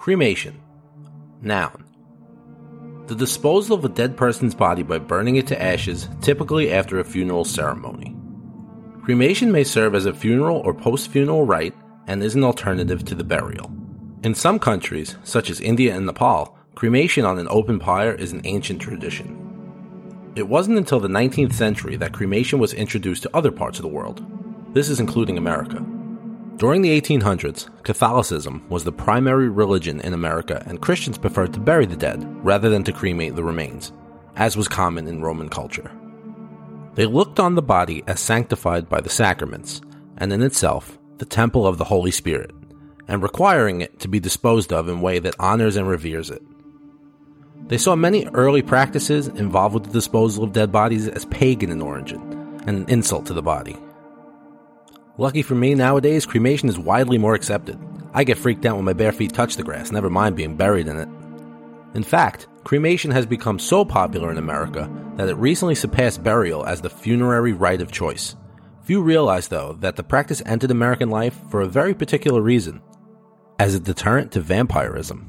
Cremation. Noun. The disposal of a dead person's body by burning it to ashes, typically after a funeral ceremony. Cremation may serve as a funeral or post-funeral rite and is an alternative to the burial. In some countries, such as India and Nepal, cremation on an open pyre is an ancient tradition. It wasn't until the 19th century that cremation was introduced to other parts of the world. This is including America. During the 1800s, Catholicism was the primary religion in America, and Christians preferred to bury the dead rather than to cremate the remains, as was common in Roman culture. They looked on the body as sanctified by the sacraments, and in itself, the temple of the Holy Spirit, and requiring it to be disposed of in a way that honors and reveres it. They saw many early practices involved with the disposal of dead bodies as pagan in origin, and an insult to the body. Lucky for me, nowadays, cremation is widely more accepted. I get freaked out when my bare feet touch the grass, never mind being buried in it. In fact, cremation has become so popular in America that it recently surpassed burial as the funerary rite of choice. Few realize, though, that the practice entered American life for a very particular reason, as a deterrent to vampirism.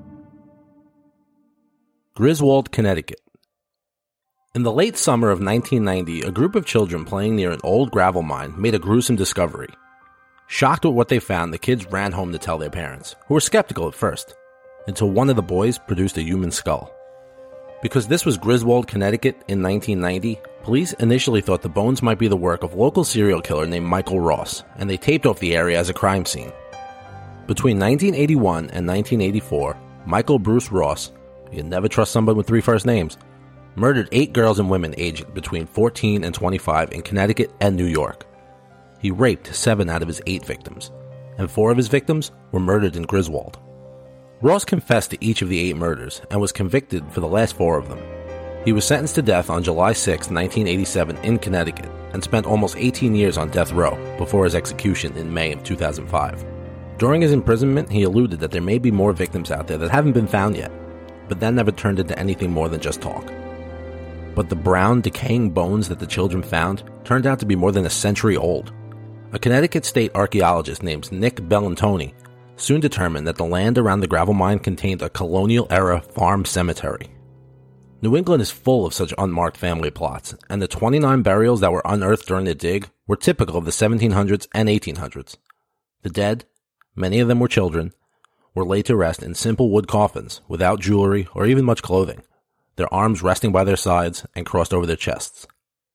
Griswold, Connecticut. In the late summer of 1990, a group of children playing near an old gravel mine made a gruesome discovery. Shocked at what they found, the kids ran home to tell their parents, who were skeptical at first, until one of the boys produced a human skull. Because this was Griswold, Connecticut in 1990, police initially thought the bones might be the work of a local serial killer named Michael Ross, and they taped off the area as a crime scene. Between 1981 and 1984, Michael Bruce Ross, you'd never trust someone with 3 first names, murdered 8 girls and women aged between 14 and 25 in Connecticut and New York. He raped 7 out of his 8 victims, and 4 of his victims were murdered in Griswold. Ross confessed to each of the 8 murders and was convicted for the last 4 of them. He was sentenced to death on July 6, 1987 in Connecticut and spent almost 18 years on death row before his execution in May of 2005. During his imprisonment, he alluded that there may be more victims out there that haven't been found yet, but that never turned into anything more than just talk. But the brown, decaying bones that the children found turned out to be more than a century old. A Connecticut state archaeologist named Nick Bellantoni soon determined that the land around the gravel mine contained a colonial-era farm cemetery. New England is full of such unmarked family plots, and the 29 burials that were unearthed during the dig were typical of the 1700s and 1800s. The dead, many of them were children, were laid to rest in simple wood coffins without jewelry or even much clothing, their arms resting by their sides and crossed over their chests.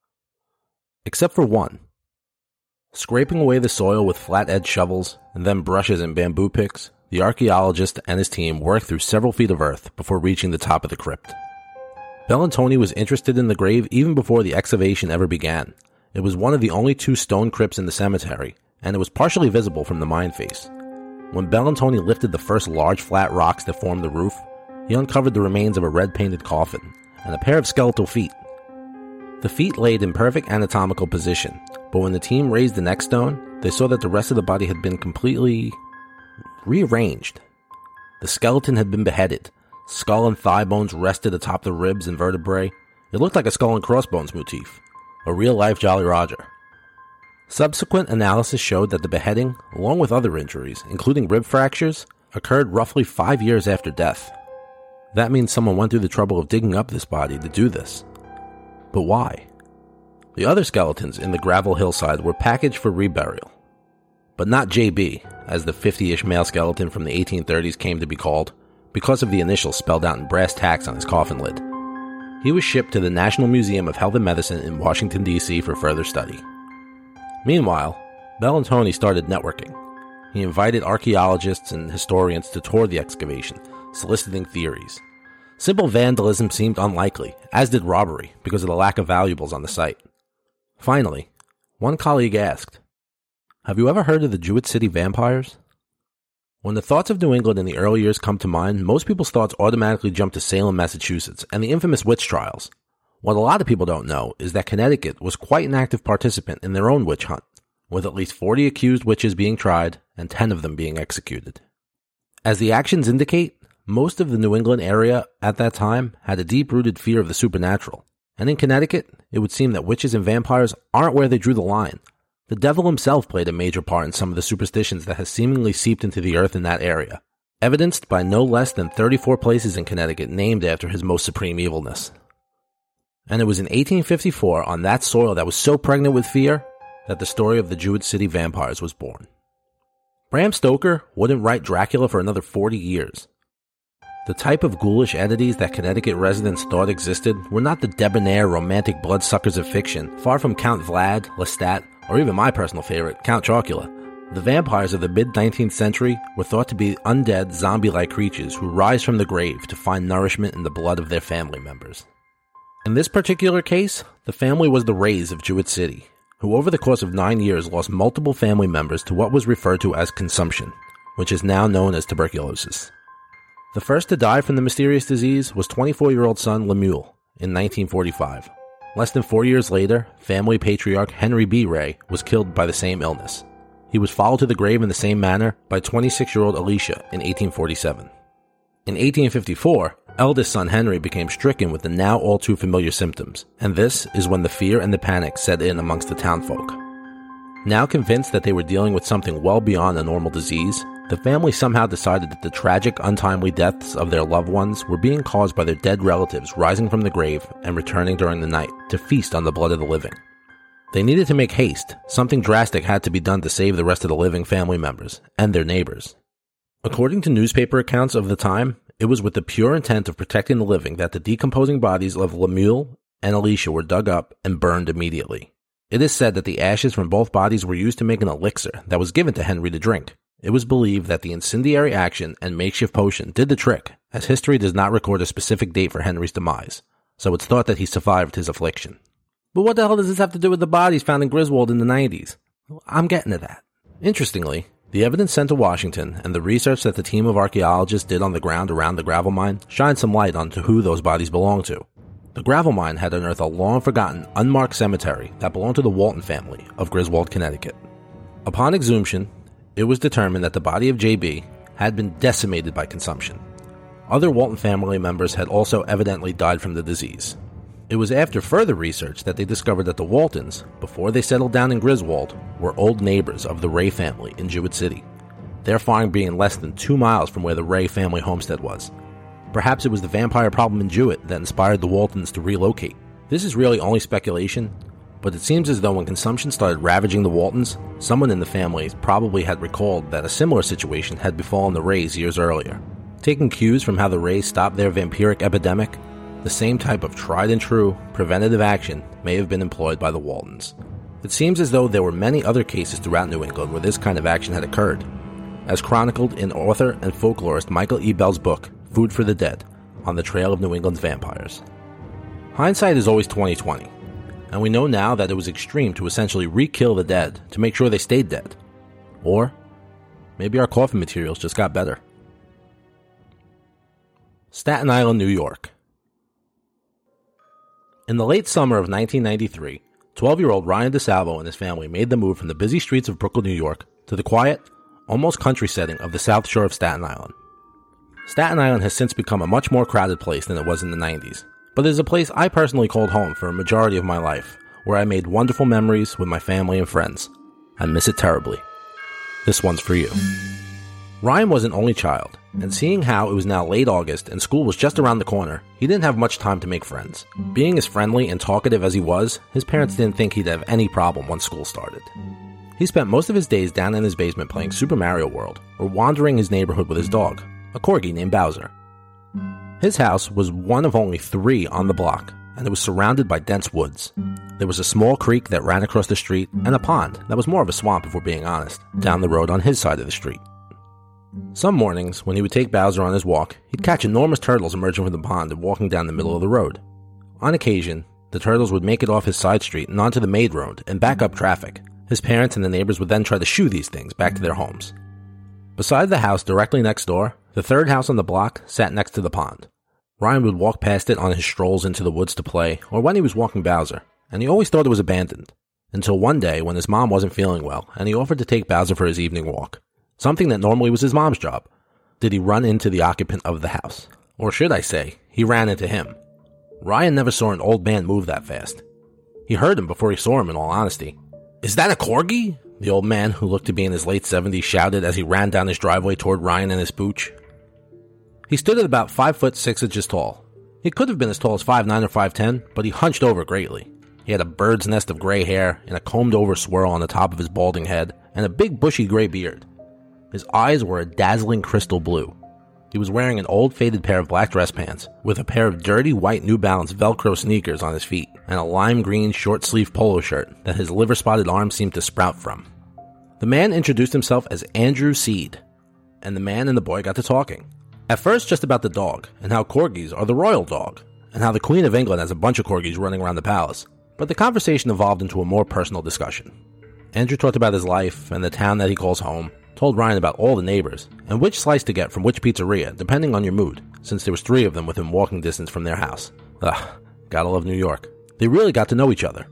Except for one. Scraping away the soil with flat-edged shovels and then brushes and bamboo picks, the archaeologist and his team worked through several feet of earth before reaching the top of the crypt. Bellantoni was interested in the grave even before the excavation ever began. It was one of the only 2 stone crypts in the cemetery, and it was partially visible from the mine face. When Bellantoni lifted the first large flat rocks that formed the roof, he uncovered the remains of a red-painted coffin and a pair of skeletal feet. The feet laid in perfect anatomical position, but when the team raised the next stone, they saw that the rest of the body had been completely rearranged. The skeleton had been beheaded. Skull and thigh bones rested atop the ribs and vertebrae. It looked like a skull and crossbones motif. A real-life Jolly Roger. Subsequent analysis showed that the beheading, along with other injuries, including rib fractures, occurred roughly 5 years after death. That means someone went through the trouble of digging up this body to do this. But why? The other skeletons in the gravel hillside were packaged for reburial. But not JB, as the 50-ish male skeleton from the 1830s came to be called, because of the initials spelled out in brass tacks on his coffin lid. He was shipped to the National Museum of Health and Medicine in Washington, D.C. for further study. Meanwhile, Bellantoni started networking. He invited archaeologists and historians to tour the excavation, soliciting theories. Simple vandalism seemed unlikely, as did robbery, because of the lack of valuables on the site. Finally, one colleague asked, "Have you ever heard of the Jewett City vampires?" When the thoughts of New England in the early years come to mind, most people's thoughts automatically jump to Salem, Massachusetts, and the infamous witch trials. What a lot of people don't know is that Connecticut was quite an active participant in their own witch hunt, with at least 40 accused witches being tried and 10 of them being executed. As the actions indicate, most of the New England area at that time had a deep-rooted fear of the supernatural, and in Connecticut, it would seem that witches and vampires aren't where they drew the line. The devil himself played a major part in some of the superstitions that has seemingly seeped into the earth in that area. evidenced by no less than 34 places in Connecticut named after his most supreme evilness. And it was in 1854 on that soil that was so pregnant with fear that the story of the Jewett City vampires was born. Bram Stoker wouldn't write Dracula for another 40 years. The type of ghoulish entities that Connecticut residents thought existed were not the debonair romantic bloodsuckers of fiction, far from Count Vlad, Lestat, or even my personal favorite, Count Chocula. The vampires of the mid-19th century were thought to be undead, zombie-like creatures who rise from the grave to find nourishment in the blood of their family members. In this particular case, the family was the Rays of Jewett City, who over the course of 9 years lost multiple family members to what was referred to as consumption, which is now known as tuberculosis. The first to die from the mysterious disease was 24-year-old son Lemuel in 1945. Less than 4 years later, family patriarch Henry B. Ray was killed by the same illness. He was followed to the grave in the same manner by 26-year-old Alicia in 1847. In 1854, eldest son Henry became stricken with the now all too familiar symptoms, and this is when the fear and the panic set in amongst the townfolk. Now convinced that they were dealing with something well beyond a normal disease, the family somehow decided that the tragic, untimely deaths of their loved ones were being caused by their dead relatives rising from the grave and returning during the night to feast on the blood of the living. They needed to make haste. Something drastic had to be done to save the rest of the living family members and their neighbors. According to newspaper accounts of the time, it was with the pure intent of protecting the living that the decomposing bodies of Lemuel and Alicia were dug up and burned immediately. It is said that the ashes from both bodies were used to make an elixir that was given to Henry to drink. It was believed that the incendiary action and makeshift potion did the trick, as history does not record a specific date for Henry's demise, so it's thought that he survived his affliction. But what the hell does this have to do with the bodies found in Griswold in the 90s? I'm getting to that. Interestingly, the evidence sent to Washington and the research that the team of archaeologists did on the ground around the gravel mine shined some light onto who those bodies belonged to. The gravel mine had unearthed a long-forgotten, unmarked cemetery that belonged to the Walton family of Griswold, Connecticut. Upon exhumation, it was determined that the body of J.B. had been decimated by consumption. Other Walton family members had also evidently died from the disease. It was after further research that they discovered that the Waltons, before they settled down in Griswold, were old neighbors of the Ray family in Jewett City, their farm being less than 2 miles from where the Ray family homestead was. Perhaps it was the vampire problem in Jewett that inspired the Waltons to relocate. This is really only speculation, but it seems as though when consumption started ravaging the Waltons, someone in the family probably had recalled that a similar situation had befallen the Rays years earlier. Taking cues from how the Rays stopped their vampiric epidemic, the same type of tried-and-true preventative action may have been employed by the Waltons. It seems as though there were many other cases throughout New England where this kind of action had occurred, as chronicled in author and folklorist Michael E. Bell's book, Food for the Dead, On the Trail of New England's Vampires. Hindsight is always 20/20, and we know now that it was extreme to essentially re-kill the dead to make sure they stayed dead. Or maybe our coffin materials just got better. Staten Island, New York. In the late summer of 1993, 12-year-old Ryan DeSalvo and his family made the move from the busy streets of Brooklyn, New York, to the quiet, almost country setting of the South Shore of Staten Island. Staten Island has since become a much more crowded place than it was in the 90s, but it is a place I personally called home for a majority of my life, where I made wonderful memories with my family and friends. I miss it terribly. This one's for you. Ryan was an only child, and seeing how it was now late August and school was just around the corner, he didn't have much time to make friends. Being as friendly and talkative as he was, his parents didn't think he'd have any problem once school started. He spent most of his days down in his basement playing Super Mario World, or wandering his neighborhood with his dog, a corgi named Bowser. His house was one of only 3 on the block, and it was surrounded by dense woods. There was a small creek that ran across the street, and a pond that was more of a swamp if we're being honest, down the road on his side of the street. Some mornings, when he would take Bowser on his walk, he'd catch enormous turtles emerging from the pond and walking down the middle of the road. On occasion, the turtles would make it off his side street and onto the main road and back up traffic. His parents and the neighbors would then try to shoo these things back to their homes. Beside the house directly next door, the third house on the block sat next to the pond. Ryan would walk past it on his strolls into the woods to play, or when he was walking Bowser, and he always thought it was abandoned. Until one day when his mom wasn't feeling well, and he offered to take Bowser for his evening walk. Something that normally was his mom's job. Did he run into the occupant of the house? Or should I say, he ran into him. Ryan never saw an old man move that fast. He heard him before he saw him, in all honesty. "Is that a corgi?" The old man, who looked to be in his late 70s, shouted as he ran down his driveway toward Ryan and his pooch. He stood at about 5'6" tall. He could have been as tall as 5'9" or 5'10", but he hunched over greatly. He had a bird's nest of gray hair and a combed-over swirl on the top of his balding head, and a big bushy gray beard. His eyes were a dazzling crystal blue. He was wearing an old faded pair of black dress pants, with a pair of dirty white New Balance Velcro sneakers on his feet, and a lime green short-sleeved polo shirt that his liver-spotted arms seemed to sprout from. The man introduced himself as Andrew Seed, and the man and the boy got to talking. At first just about the dog, and how corgis are the royal dog, and how the Queen of England has a bunch of corgis running around the palace. But the conversation evolved into a more personal discussion. Andrew talked about his life and the town that he calls home, told Ryan about all the neighbors, and which slice to get from which pizzeria, depending on your mood, since there was 3 of them within walking distance from their house. Gotta love New York. They really got to know each other.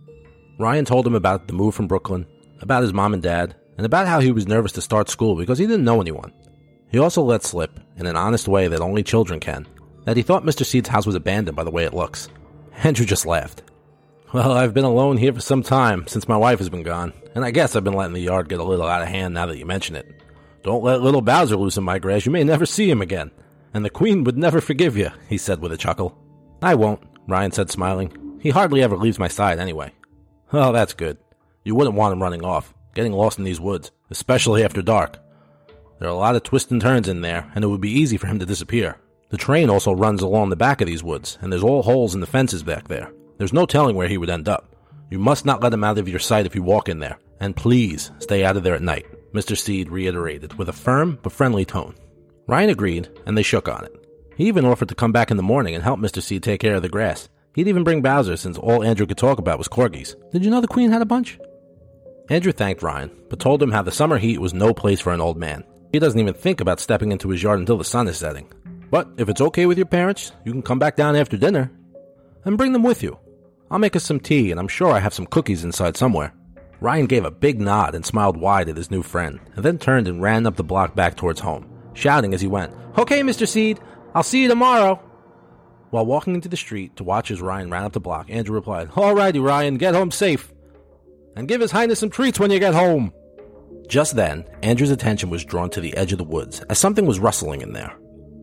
Ryan told him about the move from Brooklyn, about his mom and dad, and about how he was nervous to start school because he didn't know anyone. He also let slip, in an honest way that only children can, that he thought Mr. Seed's house was abandoned by the way it looks. Andrew just laughed. Well, I've been alone here for some time, since my wife has been gone, and I guess I've been letting the yard get a little out of hand now that you mention it. Don't let little Bowser loose in my grass, you may never see him again. And the Queen would never forgive you, he said with a chuckle. I won't, Ryan said smiling. He hardly ever leaves my side anyway. Oh, that's good. You wouldn't want him running off, getting lost in these woods, especially after dark. There are a lot of twists and turns in there, and it would be easy for him to disappear. The train also runs along the back of these woods, and there's all holes in the fences back there. There's no telling where he would end up. You must not let him out of your sight if you walk in there. And please, stay out of there at night, Mr. Seed reiterated with a firm but friendly tone. Ryan agreed, and they shook on it. He even offered to come back in the morning and help Mr. Seed take care of the grass. He'd even bring Bowser since all Andrew could talk about was corgis. Did you know the Queen had a bunch? Andrew thanked Ryan, but told him how the summer heat was no place for an old man. He doesn't even think about stepping into his yard until the sun is setting. But if it's okay with your parents, you can come back down after dinner. And bring them with you. I'll make us some tea, and I'm sure I have some cookies inside somewhere. Ryan gave a big nod and smiled wide at his new friend, and then turned and ran up the block back towards home, shouting as he went, Okay, Mr. Seed, I'll see you tomorrow. While walking into the street to watch as Ryan ran up the block, Andrew replied, Alrighty, Ryan, get home safe. And give His Highness some treats when you get home. Just then, Andrew's attention was drawn to the edge of the woods, as something was rustling in there.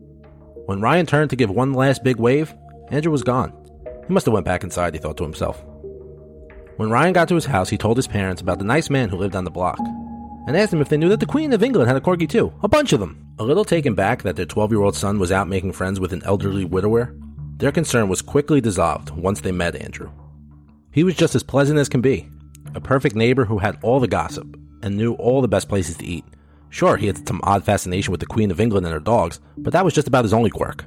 When Ryan turned to give one last big wave, Andrew was gone. He must have went back inside, he thought to himself. When Ryan got to his house, he told his parents about the nice man who lived on the block, and asked them if they knew that the Queen of England had a corgi too. A bunch of them. A little taken back that their 12-year-old son was out making friends with an elderly widower, their concern was quickly dissolved once they met Andrew. He was just as pleasant as can be, a perfect neighbor who had all the gossip, and knew all the best places to eat. Sure, he had some odd fascination with the Queen of England and her dogs, but that was just about his only quirk.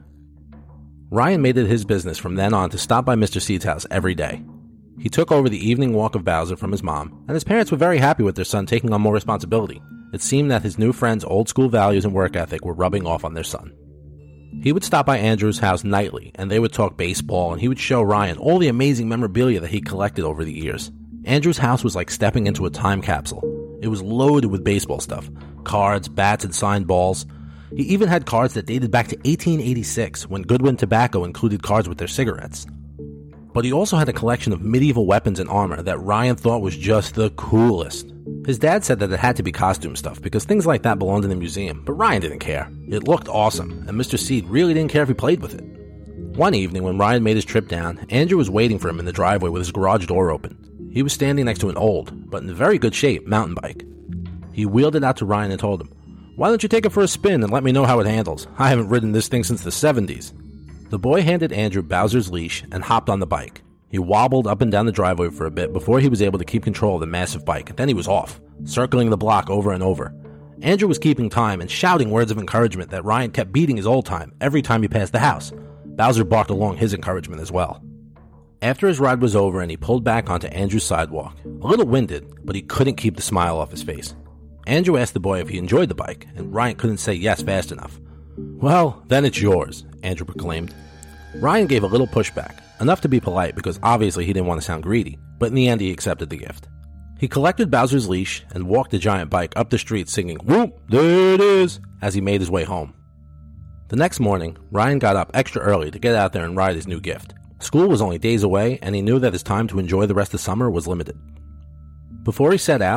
Ryan made it his business from then on to stop by Mr. Seed's house every day. He took over the evening walk of Bowser from his mom, and his parents were very happy with their son taking on more responsibility. It seemed that his new friend's old-school values and work ethic were rubbing off on their son. He would stop by Andrew's house nightly, and they would talk baseball, and he would show Ryan all the amazing memorabilia that he collected over the years. Andrew's house was like stepping into a time capsule. It was loaded with baseball stuff, cards, bats, and signed balls. He even had cards that dated back to 1886, when Goodwin Tobacco included cards with their cigarettes. But he also had a collection of medieval weapons and armor that Ryan thought was just the coolest. His dad said that it had to be costume stuff because things like that belonged in the museum, but Ryan didn't care. It looked awesome, and Mr. Seed really didn't care if he played with it. One evening when Ryan made his trip down, Andrew was waiting for him in the driveway with his garage door open. He was standing next to an old, but in very good shape, mountain bike. He wheeled it out to Ryan and told him, Why don't you take it for a spin and let me know how it handles? I haven't ridden this thing since the 70s. The boy handed Andrew Bowser's leash and hopped on the bike. He wobbled up and down the driveway for a bit before he was able to keep control of the massive bike. Then he was off, circling the block over and over. Andrew was keeping time and shouting words of encouragement that Ryan kept beating his old time every time he passed the house. Bowser barked along his encouragement as well. After his ride was over and he pulled back onto Andrew's sidewalk, a little winded, but he couldn't keep the smile off his face. Andrew asked the boy if he enjoyed the bike, and Ryan couldn't say yes fast enough. Well, then it's yours, Andrew proclaimed. Ryan gave a little pushback, enough to be polite because obviously he didn't want to sound greedy, but in the end he accepted the gift. He collected Bowser's leash and walked the giant bike up the street singing, Whoop, there it is, as he made his way home. The next morning, Ryan got up extra early to get out there and ride his new gift. School was only days away, and he knew that his time to enjoy the rest of summer was limited. Before he set out,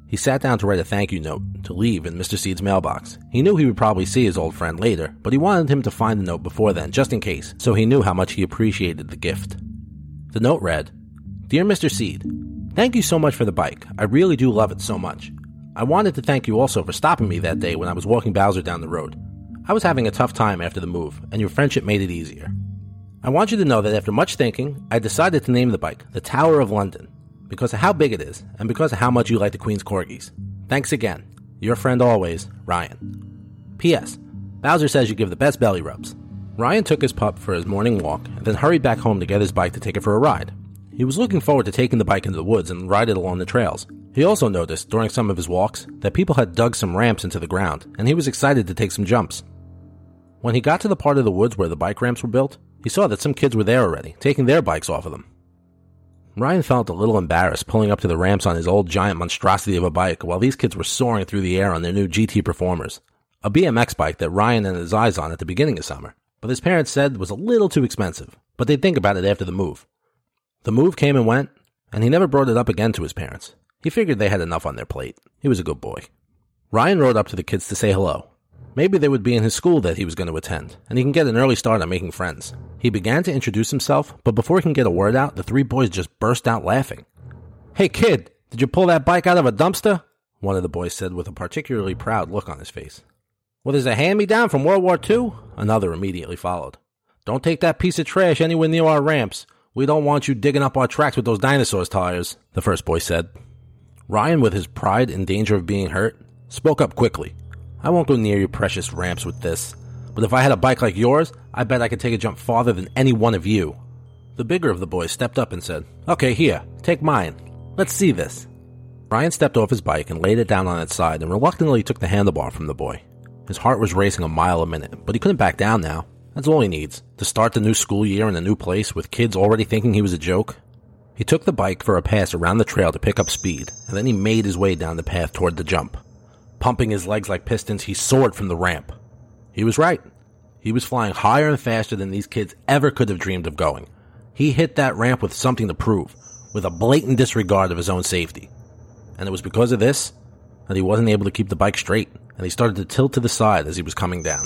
He sat down to write a thank you note to leave in Mr. Seed's mailbox. He knew he would probably see his old friend later, but he wanted him to find the note before then, just in case, so he knew how much he appreciated the gift. The note read, "Dear Mr. Seed, thank you so much for the bike. I really do love it so much. I wanted to thank you also for stopping me that day when I was walking Bowser down the road. I was having a tough time after the move, and your friendship made it easier. I want you to know that after much thinking, I decided to name the bike the Tower of London, because of how big it is, and because of how much you like the Queen's Corgis. Thanks again. Your friend always, Ryan. P.S. Bowser says you give the best belly rubs." Ryan took his pup for his morning walk, and then hurried back home to get his bike to take it for a ride. He was looking forward to taking the bike into the woods and ride it along the trails. He also noticed, during some of his walks, that people had dug some ramps into the ground, and he was excited to take some jumps. When he got to the part of the woods where the bike ramps were built, he saw that some kids were there already, taking their bikes off of them. Ryan felt a little embarrassed pulling up to the ramps on his old giant monstrosity of a bike while these kids were soaring through the air on their new GT Performers, a BMX bike that Ryan had his eyes on at the beginning of summer, but his parents said was a little too expensive, but they'd think about it after the move. The move came and went, and he never brought it up again to his parents. He figured they had enough on their plate. He was a good boy. Ryan rode up to the kids to say hello. Maybe they would be in his school that he was going to attend, and he can get an early start on making friends. He began to introduce himself, but before he can get a word out, the three boys just burst out laughing. "Hey kid, did you pull that bike out of a dumpster?" one of the boys said with a particularly proud look on his face. "What is a hand-me-down from World War II? Another immediately followed. "Don't take that piece of trash anywhere near our ramps. We don't want you digging up our tracks with those dinosaurs' tires," the first boy said. Ryan, with his pride in danger of being hurt, spoke up quickly. "I won't go near your precious ramps with this, but if I had a bike like yours, I bet I could take a jump farther than any one of you." The bigger of the boys stepped up and said, "Okay, here, take mine. Let's see this." Ryan stepped off his bike and laid it down on its side and reluctantly took the handlebar from the boy. His heart was racing a mile a minute, but he couldn't back down now. That's all he needs, to start the new school year in a new place with kids already thinking he was a joke. He took the bike for a pass around the trail to pick up speed, and then he made his way down the path toward the jump. Pumping his legs like pistons, he soared from the ramp. He was right. He was flying higher and faster than these kids ever could have dreamed of going. He hit that ramp with something to prove, with a blatant disregard of his own safety. And it was because of this that he wasn't able to keep the bike straight, and he started to tilt to the side as he was coming down.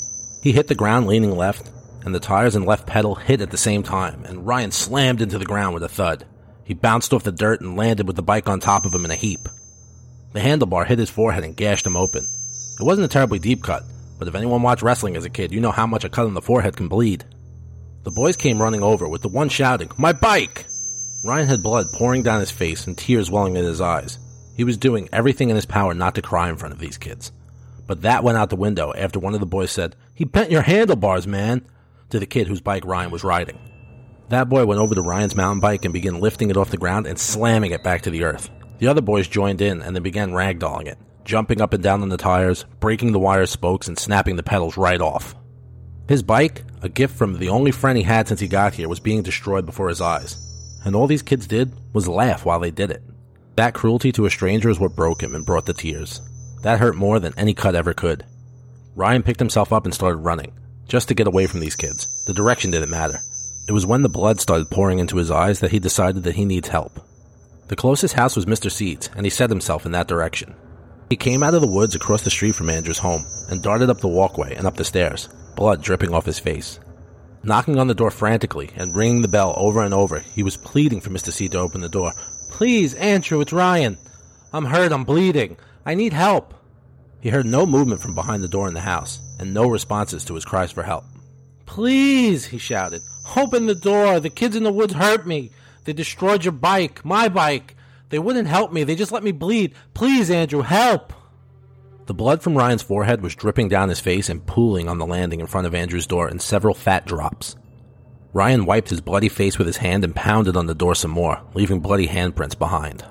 He hit the ground leaning left, and the tires and left pedal hit at the same time, and Ryan slammed into the ground with a thud. He bounced off the dirt and landed with the bike on top of him in a heap. The handlebar hit his forehead and gashed him open. It wasn't a terribly deep cut, but if anyone watched wrestling as a kid, you know how much a cut on the forehead can bleed. The boys came running over, with the one shouting, "My bike!" Ryan had blood pouring down his face and tears welling in his eyes. He was doing everything in his power not to cry in front of these kids. But that went out the window after one of the boys said, "He bent your handlebars, man," to the kid whose bike Ryan was riding. That boy went over to Ryan's mountain bike and began lifting it off the ground and slamming it back to the earth. The other boys joined in and then began ragdolling it, jumping up and down on the tires, breaking the wire spokes, and snapping the pedals right off. His bike, a gift from the only friend he had since he got here, was being destroyed before his eyes. And all these kids did was laugh while they did it. That cruelty to a stranger is what broke him and brought the tears. That hurt more than any cut ever could. Ryan picked himself up and started running, just to get away from these kids. The direction didn't matter. It was when the blood started pouring into his eyes that he decided that he needs help. The closest house was Mr. Seed's, and he set himself in that direction. He came out of the woods across the street from Andrew's home, and darted up the walkway and up the stairs, blood dripping off his face. Knocking on the door frantically and ringing the bell over and over, he was pleading for Mr. Seed to open the door. "Please, Andrew, it's Ryan. I'm hurt, I'm bleeding. I need help." He heard no movement from behind the door in the house, and no responses to his cries for help. "Please," he shouted, "open the door. The kids in the woods hurt me. They destroyed your bike, my bike. They wouldn't help me. They just let me bleed. Please, Andrew, help." The blood from Ryan's forehead was dripping down his face and pooling on the landing in front of Andrew's door in several fat drops. Ryan wiped his bloody face with his hand and pounded on the door some more, leaving bloody handprints behind.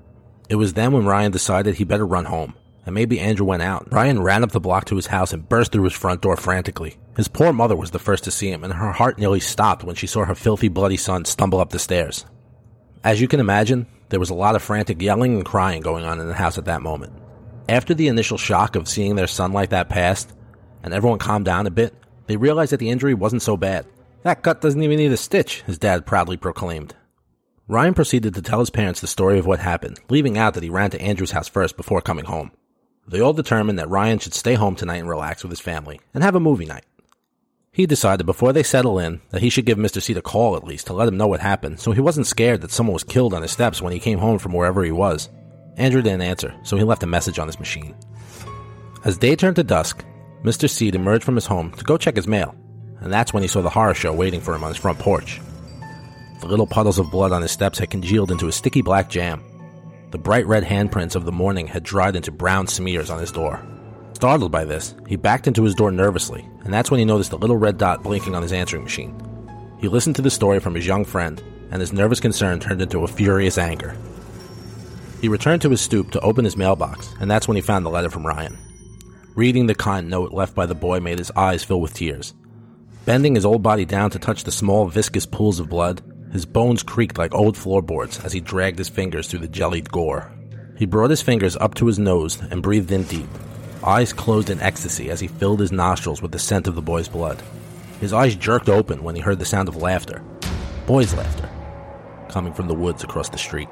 It was then when Ryan decided he better run home, and maybe Andrew went out. Ryan ran up the block to his house and burst through his front door frantically. His poor mother was the first to see him, and her heart nearly stopped when she saw her filthy, bloody son stumble up the stairs. As you can imagine, there was a lot of frantic yelling and crying going on in the house at that moment. After the initial shock of seeing their son like that passed, and everyone calmed down a bit, they realized that the injury wasn't so bad. "That cut doesn't even need a stitch," his dad proudly proclaimed. Ryan proceeded to tell his parents the story of what happened, leaving out that he ran to Andrew's house first before coming home. They all determined that Ryan should stay home tonight and relax with his family, and have a movie night. He decided before they settle in that he should give Mr. Seed a call at least to let him know what happened, so he wasn't scared that someone was killed on his steps when he came home from wherever he was. Andrew didn't answer, so he left a message on his machine. As day turned to dusk, Mr. Seed emerged from his home to go check his mail, and that's when he saw the horror show waiting for him on his front porch. The little puddles of blood on his steps had congealed into a sticky black jam. The bright red handprints of the morning had dried into brown smears on his door. Startled by this, he backed into his door nervously, and that's when he noticed a little red dot blinking on his answering machine. He listened to the story from his young friend, and his nervous concern turned into a furious anger. He returned to his stoop to open his mailbox, and that's when he found the letter from Ryan. Reading the kind note left by the boy made his eyes fill with tears. Bending his old body down to touch the small, viscous pools of blood, his bones creaked like old floorboards as he dragged his fingers through the jellied gore. He brought his fingers up to his nose and breathed in deep, eyes closed in ecstasy as he filled his nostrils with the scent of the boy's blood. His eyes jerked open when he heard the sound of laughter. Boys' laughter. Coming from the woods across the street.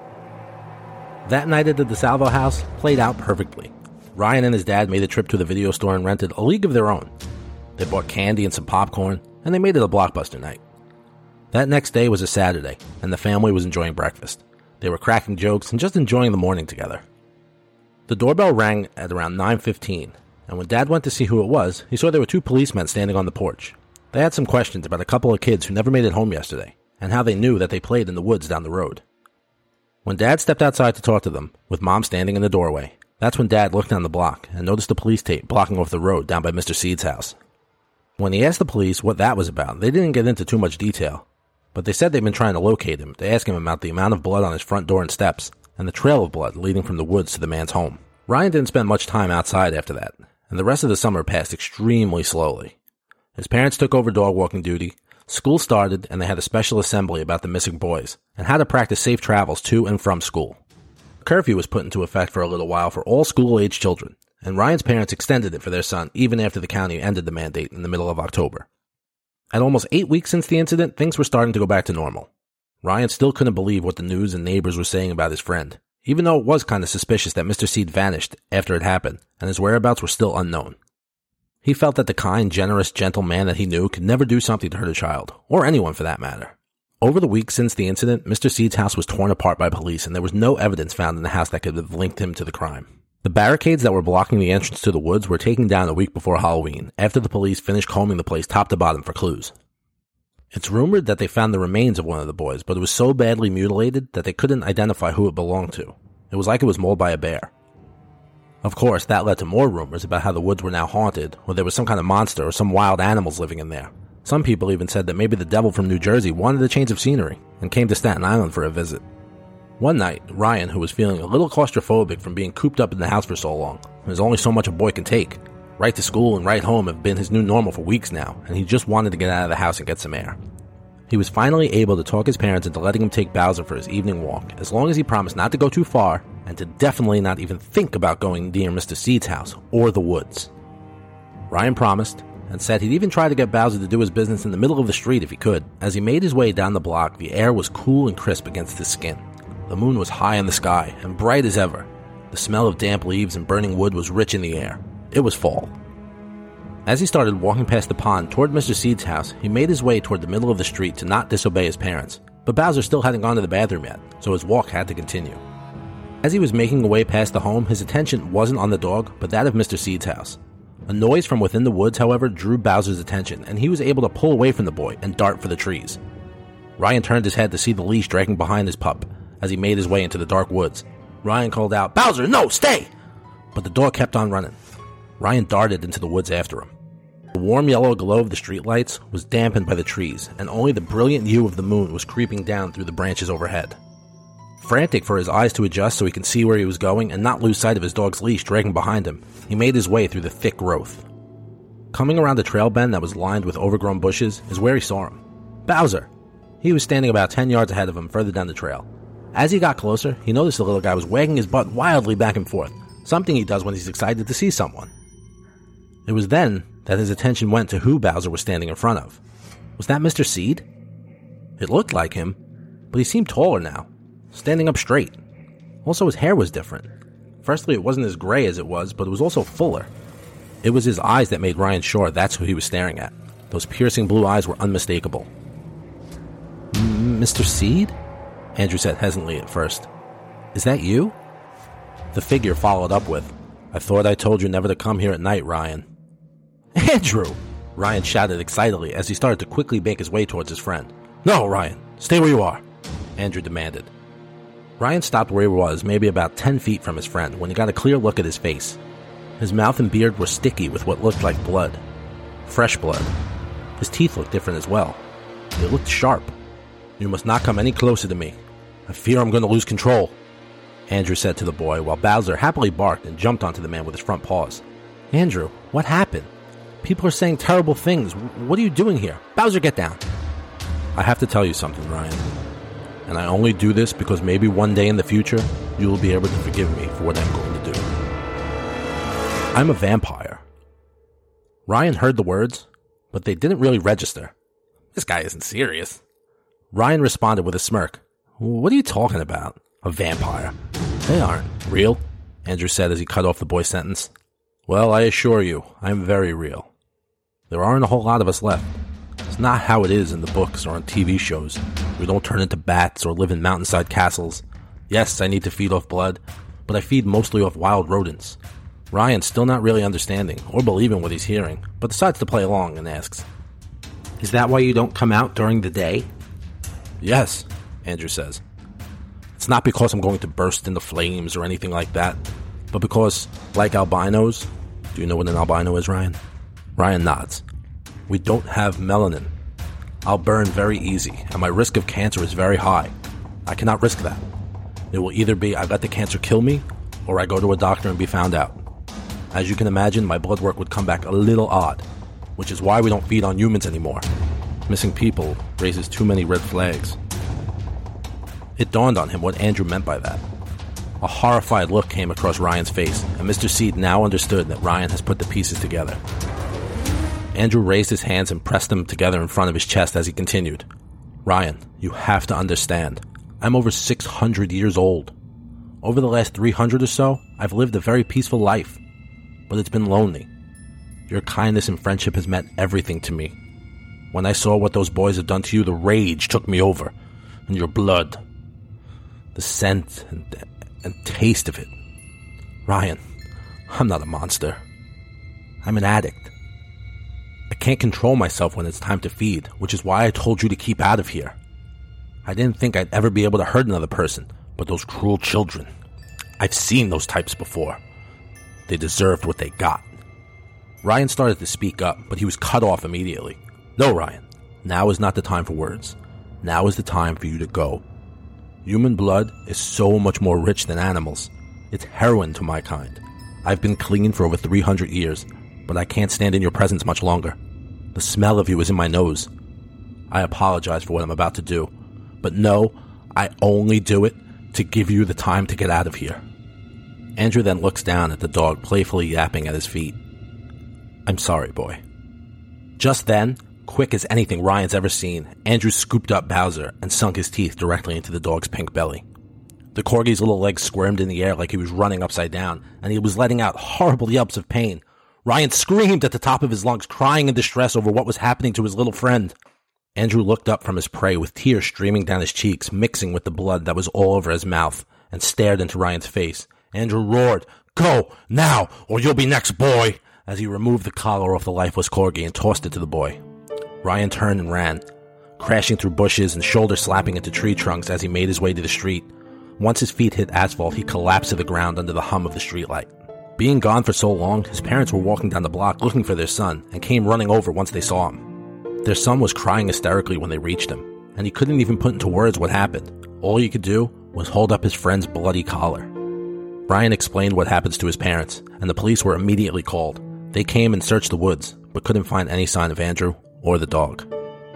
That night at the DeSalvo house played out perfectly. Ryan and his dad made a trip to the video store and rented A League of Their Own. They bought candy and some popcorn, and they made it a blockbuster night. That next day was a Saturday, and the family was enjoying breakfast. They were cracking jokes and just enjoying the morning together. The doorbell rang at around 9:15, and when Dad went to see who it was, he saw there were two policemen standing on the porch. They had some questions about a couple of kids who never made it home yesterday, and how they knew that they played in the woods down the road. When Dad stepped outside to talk to them, with Mom standing in the doorway, that's when Dad looked down the block and noticed the police tape blocking off the road down by Mr. Seed's house. When he asked the police what that was about, they didn't get into too much detail, but they said they'd been trying to locate him to ask him about the amount of blood on his front door and steps, and the trail of blood leading from the woods to the man's home. Ryan didn't spend much time outside after that, and the rest of the summer passed extremely slowly. His parents took over dog walking duty, school started, and they had a special assembly about the missing boys, and how to practice safe travels to and from school. Curfew was put into effect for a little while for all school-age children, and Ryan's parents extended it for their son even after the county ended the mandate in the middle of October. At almost 8 weeks since the incident, things were starting to go back to normal. Ryan still couldn't believe what the news and neighbors were saying about his friend, even though it was kind of suspicious that Mr. Seed vanished after it happened, and his whereabouts were still unknown. He felt that the kind, generous, gentle man that he knew could never do something to hurt a child, or anyone for that matter. Over the weeks since the incident, Mr. Seed's house was torn apart by police, and there was no evidence found in the house that could have linked him to the crime. The barricades that were blocking the entrance to the woods were taken down a week before Halloween, after the police finished combing the place top to bottom for clues. It's rumored that they found the remains of one of the boys, but it was so badly mutilated that they couldn't identify who it belonged to. It was like it was mauled by a bear. Of course, that led to more rumors about how the woods were now haunted, or there was some kind of monster or some wild animals living in there. Some people even said that maybe the devil from New Jersey wanted a change of scenery and came to Staten Island for a visit. One night, Ryan, who was feeling a little claustrophobic from being cooped up in the house for so long, there's only so much a boy can take. Right to school and right home have been his new normal for weeks now, and he just wanted to get out of the house and get some air. He was finally able to talk his parents into letting him take Bowser for his evening walk, as long as he promised not to go too far, and to definitely not even think about going near Mr. Seed's house, or the woods. Ryan promised, and said he'd even try to get Bowser to do his business in the middle of the street if he could. As he made his way down the block, the air was cool and crisp against his skin. The moon was high in the sky, and bright as ever. The smell of damp leaves and burning wood was rich in the air. It was fall. As he started walking past the pond toward Mr. Seed's house, he made his way toward the middle of the street to not disobey his parents. But Bowser still hadn't gone to the bathroom yet, so his walk had to continue. As he was making a way past the home, his attention wasn't on the dog, but that of Mr. Seed's house. A noise from within the woods, however, drew Bowser's attention, and he was able to pull away from the boy and dart for the trees. Ryan turned his head to see the leash dragging behind his pup as he made his way into the dark woods. Ryan called out, "Bowser, no, stay!" But the dog kept on running. Ryan darted into the woods after him. The warm yellow glow of the streetlights was dampened by the trees, and only the brilliant hue of the moon was creeping down through the branches overhead. Frantic for his eyes to adjust so he could see where he was going and not lose sight of his dog's leash dragging behind him, he made his way through the thick growth. Coming around a trail bend that was lined with overgrown bushes is where he saw him. Bowser! He was standing about 10 yards ahead of him further down the trail. As he got closer, he noticed the little guy was wagging his butt wildly back and forth, something he does when he's excited to see someone. It was then that his attention went to who Bowser was standing in front of. Was that Mr. Seed? It looked like him, but he seemed taller now, standing up straight. Also, his hair was different. Firstly, it wasn't as gray as it was, but it was also fuller. It was his eyes that made Ryan sure that's who he was staring at. Those piercing blue eyes were unmistakable. Mr. Seed? Andrew said hesitantly at first. Is that you? The figure followed up with, I thought I told you never to come here at night, Ryan. Andrew! Ryan shouted excitedly as he started to quickly make his way towards his friend. No, Ryan, stay where you are, Andrew demanded. Ryan stopped where he was, maybe about 10 feet from his friend, when he got a clear look at his face. His mouth and beard were sticky with what looked like blood. Fresh blood. His teeth looked different as well. They looked sharp. You must not come any closer to me. I fear I'm going to lose control, Andrew said to the boy, while Bowser happily barked and jumped onto the man with his front paws. Andrew, what happened? People are saying terrible things. What are you doing here? Bowser, get down. I have to tell you something, Ryan. And I only do this because maybe one day in the future, you will be able to forgive me for what I'm going to do. I'm a vampire. Ryan heard the words, but they didn't really register. This guy isn't serious. Ryan responded with a smirk. What are you talking about? A vampire? They aren't real, Andrew said as he cut off the boy's sentence. Well, I assure you, I'm very real. There aren't a whole lot of us left. It's not how it is in the books or on TV shows. We don't turn into bats or live in mountainside castles. Yes, I need to feed off blood, but I feed mostly off wild rodents. Ryan's still not really understanding or believing what he's hearing, but decides to play along and asks, Is that why you don't come out during the day? Yes, Andrew says. It's not because I'm going to burst into flames or anything like that, but because, like albinos, do you know what an albino is, Ryan? Ryan nods. We don't have melanin. I'll burn very easy, and my risk of cancer is very high. I cannot risk that. It will either be I let the cancer kill me, or I go to a doctor and be found out. As you can imagine, my blood work would come back a little odd, which is why we don't feed on humans anymore. Missing people raises too many red flags. It dawned on him what Andrew meant by that. A horrified look came across Ryan's face, and Mr. Seed now understood that Ryan has put the pieces together. Andrew raised his hands and pressed them together in front of his chest as he continued. Ryan, you have to understand. I'm over 600 years old. Over the last 300 or so, I've lived a very peaceful life. But it's been lonely. Your kindness and friendship has meant everything to me. When I saw what those boys had done to you, the rage took me over. And your blood. The scent and taste of it. Ryan, I'm not a monster. I'm an addict. I can't control myself when it's time to feed, which is why I told you to keep out of here. I didn't think I'd ever be able to hurt another person, but those cruel children. I've seen those types before. They deserved what they got. Ryan started to speak up, but he was cut off immediately. No, Ryan. Now is not the time for words. Now is the time for you to go. Human blood is so much more rich than animals. It's heroin to my kind. I've been clean for over 300 years, but I can't stand in your presence much longer. The smell of you is in my nose. I apologize for what I'm about to do, but no, I only do it to give you the time to get out of here. Andrew then looks down at the dog playfully yapping at his feet. I'm sorry, boy. Just then, quick as anything Ryan's ever seen, Andrew scooped up Bowser and sunk his teeth directly into the dog's pink belly. The corgi's little legs squirmed in the air like he was running upside down, and he was letting out horrible yelps of pain. Ryan screamed at the top of his lungs, crying in distress over what was happening to his little friend. Andrew looked up from his prey with tears streaming down his cheeks, mixing with the blood that was all over his mouth, and stared into Ryan's face. Andrew roared, Go, now, or you'll be next, boy, as he removed the collar off the lifeless corgi and tossed it to the boy. Ryan turned and ran, crashing through bushes and shoulder slapping into tree trunks as he made his way to the street. Once his feet hit asphalt, he collapsed to the ground under the hum of the streetlight. Being gone for so long, his parents were walking down the block looking for their son and came running over once they saw him. Their son was crying hysterically when they reached him, and he couldn't even put into words what happened. All he could do was hold up his friend's bloody collar. Ryan explained what happens to his parents, and the police were immediately called. They came and searched the woods, but couldn't find any sign of Andrew or the dog.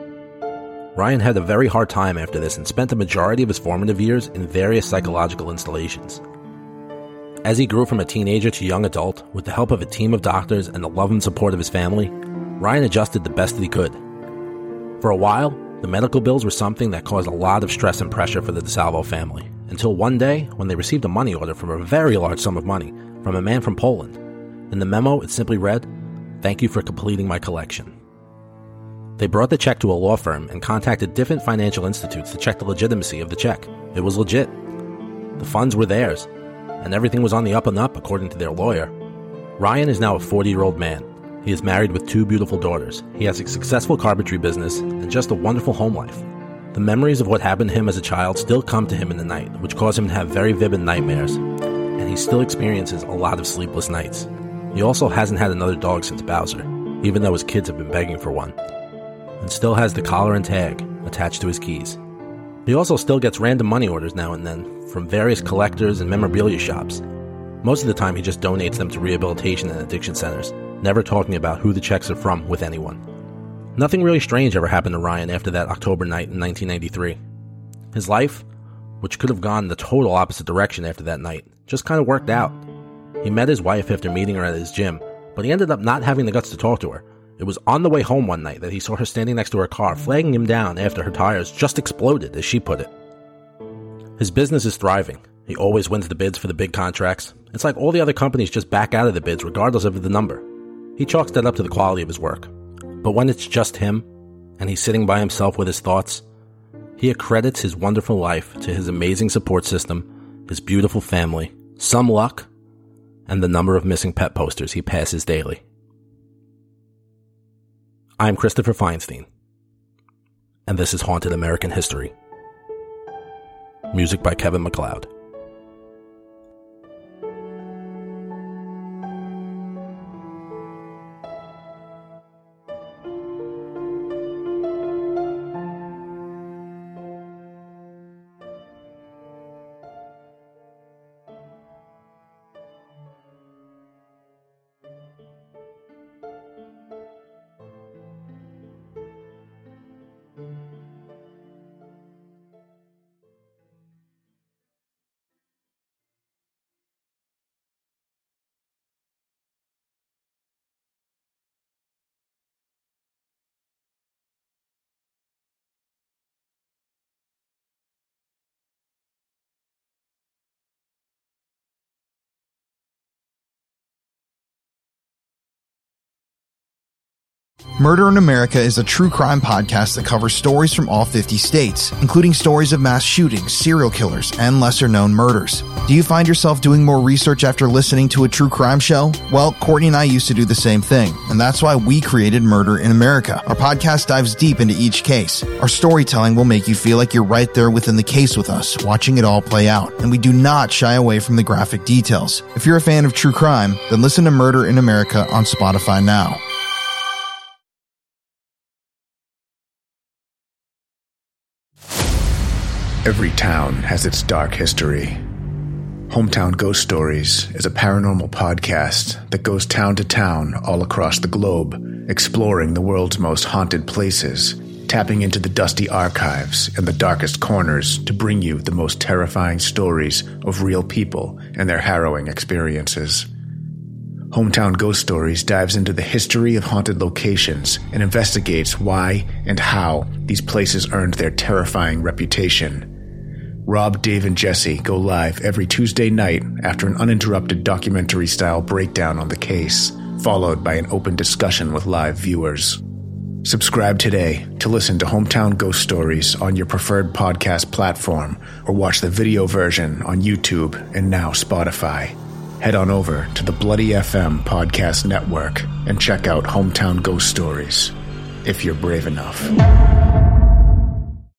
Ryan had a very hard time after this and spent the majority of his formative years in various psychological installations. As he grew from a teenager to young adult, with the help of a team of doctors and the love and support of his family, Ryan adjusted the best that he could. For a while, The medical bills were something that caused a lot of stress and pressure for the DeSalvo family, until one day when they received a money order from a very large sum of money from a man from Poland. In the memo, it simply read, "Thank you for completing my collection." They brought the check to a law firm and contacted different financial institutes to check the legitimacy of the check. It was legit. The funds were theirs, and everything was on the up and up according to their lawyer. Ryan is now a 40-year-old man. He is married with 2 beautiful daughters. He has a successful carpentry business and just a wonderful home life. The memories of what happened to him as a child still come to him in the night, which cause him to have very vivid nightmares, and he still experiences a lot of sleepless nights. He also hasn't had another dog since Bowser, even though his kids have been begging for one, and still has the collar and tag attached to his keys. He also still gets random money orders now and then from various collectors and memorabilia shops. Most of the time he just donates them to rehabilitation and addiction centers, never talking about who the checks are from with anyone. Nothing really strange ever happened to Ryan after that October night in 1993. His life, which could have gone in the total opposite direction after that night, just kind of worked out. He met his wife after meeting her at his gym, but he ended up not having the guts to talk to her. It was on the way home one night that he saw her standing next to her car, flagging him down after her tires just exploded, as she put it. His business is thriving. He always wins the bids for the big contracts. It's like all the other companies just back out of the bids regardless of the number. He chalks that up to the quality of his work. But when it's just him, and he's sitting by himself with his thoughts, he accredits his wonderful life to his amazing support system, his beautiful family, some luck, and the number of missing pet posters he passes daily. I'm Christopher Feinstein, and this is Haunted American History. Music by Kevin MacLeod. Murder in America is a true crime podcast that covers stories from all 50 states, including stories of mass shootings, serial killers, and lesser-known murders. Do you find yourself doing more research after listening to a true crime show? Well, Courtney and I used to do the same thing, and that's why we created Murder in America. Our podcast dives deep into each case. Our storytelling will make you feel like you're right there within the case with us, watching it all play out, and we do not shy away from the graphic details. If you're a fan of true crime, then listen to Murder in America on Spotify now. Every town has its dark history. Hometown Ghost Stories is a paranormal podcast that goes town to town all across the globe, exploring the world's most haunted places, tapping into the dusty archives and the darkest corners to bring you the most terrifying stories of real people and their harrowing experiences. Hometown Ghost Stories dives into the history of haunted locations and investigates why and how these places earned their terrifying reputation. Rob, Dave, and Jesse go live every Tuesday night after an uninterrupted documentary-style breakdown on the case, followed by an open discussion with live viewers. Subscribe today to listen to Hometown Ghost Stories on your preferred podcast platform, or watch the video version on YouTube and now Spotify. Head on over to the Bloody FM podcast network and check out Hometown Ghost Stories, if you're brave enough.